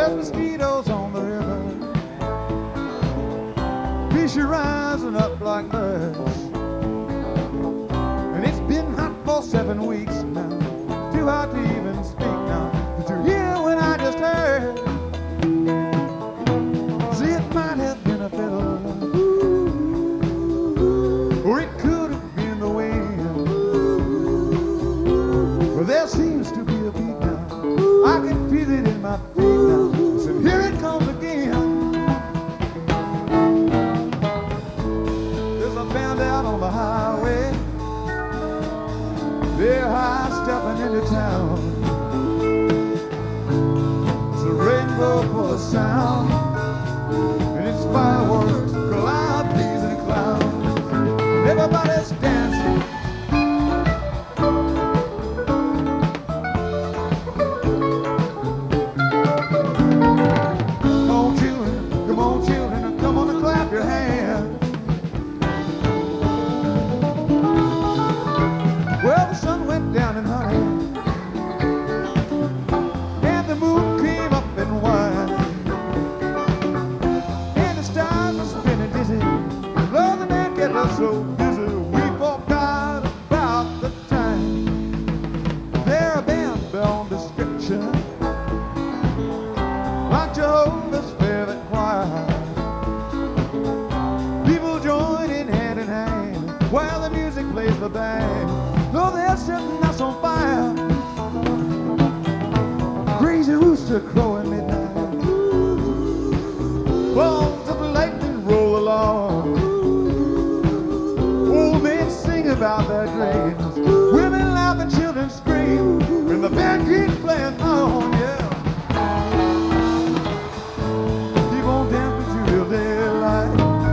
There's mosquitoes on the river, fish are rising up like birds, and it's been hot for 7 weeks now, too hot to even speak now. Did you hear when I just heard? See, it might have been a fiddle, or it could have been the wind. Well, there seems to be a beat now, I can feel it in my feet now. So here it comes again. There's a band out on the highway, they're high stepping into town. It's a rainbow full of sound, and it's fireworks, cloud bees and clowns, and everybody's dancing. Come on children, come on and clap your hands. Well, the sun went down in honey, and the moon came up in wine, and the stars were spinning dizzy. Lord, the man kept us so busy, we forgot about the time. They're a band beyond description, like Jehovah's favorite choir. People join in hand while the music plays the band. Though they're setting us on fire, crazy rooster crowing midnight, balls of lightning roll along, old men sing about their dreams, women laugh and children scream when the band keeps playing on. Yeah, keep on dancing till daylight,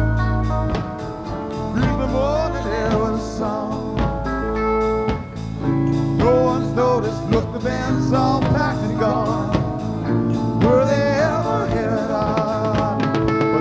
breathe the morning air with a song. No one's noticed, look, the band's all packed and gone. Were they ever headed on?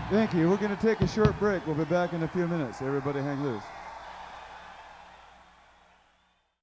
Thank you. We're going to take a short break. We'll be back in a few minutes. Everybody hang loose.